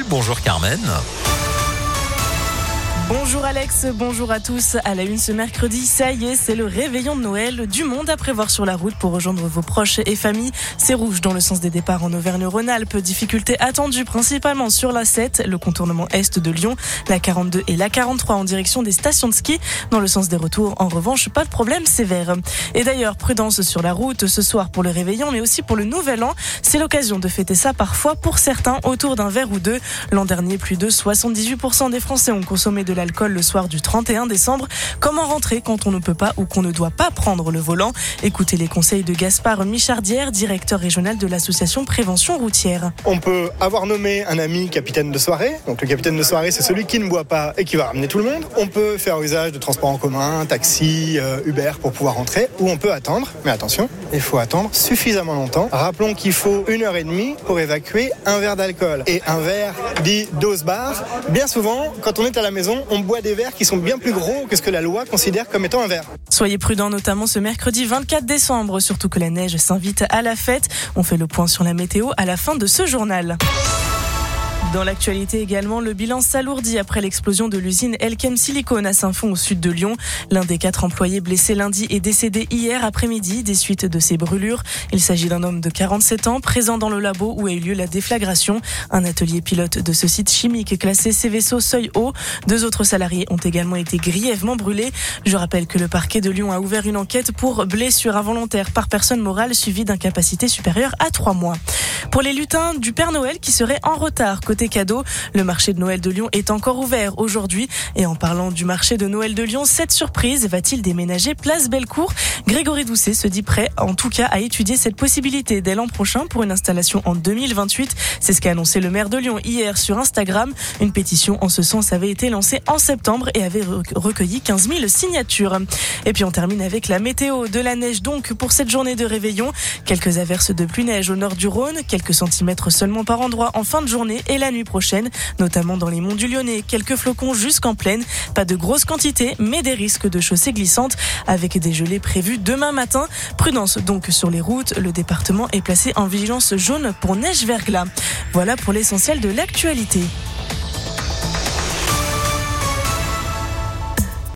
Bonjour Carmen. Bonjour Alex, bonjour à tous. À la une ce mercredi, ça y est, c'est le réveillon de Noël. Du monde à prévoir sur la route pour rejoindre vos proches et familles. C'est rouge dans le sens des départs en Auvergne-Rhône-Alpes. Difficultés attendues principalement sur la 7, le contournement est de Lyon, la 42 et la 43 en direction des stations de ski. Dans le sens des retours, en revanche, pas de problème sévère. Et d'ailleurs, prudence sur la route ce soir pour le réveillon, mais aussi pour le nouvel an. C'est l'occasion de fêter ça parfois pour certains autour d'un verre ou deux. L'an dernier, plus de 78% des Français ont consommé de l'alcool le soir du 31 décembre. Comment rentrer quand on ne peut pas ou qu'on ne doit pas prendre le volant? Écoutez les conseils de Gaspard Michardière, directeur régional de l'association Prévention Routière. On peut avoir nommé un ami capitaine de soirée. Donc le capitaine de soirée, c'est celui qui ne boit pas et qui va ramener tout le monde. On peut faire usage de transports en commun, taxi, Uber pour pouvoir rentrer. Ou on peut attendre. Mais attention, il faut attendre suffisamment longtemps. Rappelons qu'il faut 1h30 pour évacuer un verre d'alcool. Et un verre dit dose bar. Bien souvent, quand on est à la maison, on boit des verres qui sont bien plus gros que ce que la loi considère comme étant un verre. Soyez prudents notamment ce mercredi 24 décembre, surtout que la neige s'invite à la fête. On fait le point sur la météo à la fin de ce journal. Dans l'actualité également, le bilan s'alourdit après l'explosion de l'usine Elkem Silicone à Saint-Fond au sud de Lyon. L'un des 4 employés blessés lundi est décédé hier après-midi des suites de ces brûlures. Il s'agit d'un homme de 47 ans présent dans le labo où a eu lieu la déflagration. Un atelier pilote de ce site chimique classé Cveso seuil haut. 2 autres salariés ont également été grièvement brûlés. Je rappelle que le parquet de Lyon a ouvert une enquête pour blessure involontaire par personne morale suivie d'incapacité supérieure à 3 mois. Pour les lutins du Père Noël qui seraient en retard côté cadeaux, le marché de Noël de Lyon est encore ouvert aujourd'hui. Et en parlant du marché de Noël de Lyon, cette surprise va-t-il déménager place Bellecour? Grégory Doucet se dit prêt, en tout cas, à étudier cette possibilité dès l'an prochain pour une installation en 2028. C'est ce qu'a annoncé le maire de Lyon hier sur Instagram. Une pétition en ce sens avait été lancée en septembre et avait recueilli 15 000 signatures. Et puis on termine avec la météo, de la neige donc pour cette journée de réveillon. Quelques averses de pluie-neige au nord du Rhône, quelques centimètres seulement par endroit en fin de journée et la nuit prochaine, notamment dans les monts du Lyonnais. Quelques flocons jusqu'en plaine, pas de grosses quantités, mais des risques de chaussées glissantes avec des gelées prévues demain matin. Prudence donc sur les routes, le département est placé en vigilance jaune pour neige verglas. Voilà pour l'essentiel de l'actualité.